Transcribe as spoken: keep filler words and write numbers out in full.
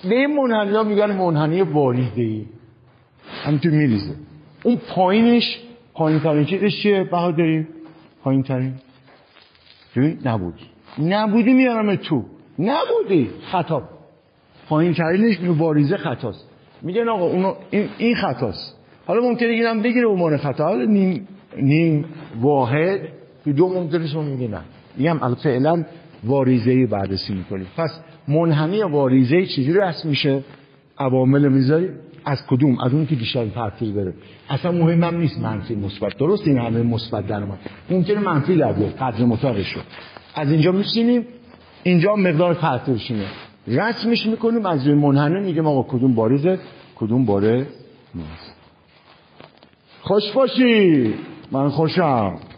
به این منحنی ها میگن منحنی واریزه‌ای، همینطور میریزه. اون پایینش، پایین ترین چیزش چیه بهادری؟ پایین ترین ببین نبودی نبودی میارم تو، نبودی خطا. پایین ترینش واریزه خطاست. میگن آقا اونو این, این خطاست. حالا ممکنه اینم بگیره عنوان خطا، حالا نیم نیم واحد تو دو ممکنه شما میگه نه. میگم الان فعلا واریزه‌ای بررسی میکنیم. پس منحنی واریزه‌ای چجوری رسم میشه؟ عوامل میذاری از کدوم؟ از اون که بیشتر ترتیب بره. اصلا مهمم نیست منفی مثبت. درست این همه مثبت در اومد. ممکنه منفی در بیاد قدر مطابقش رو. از اینجا میشینیم اینجا مقدار ترتیبشونه. رسمش میکنیم از روی منحنی میگیم آقا کدوم باریزه کدوم باره نیست. خوش باشی. من خوشم.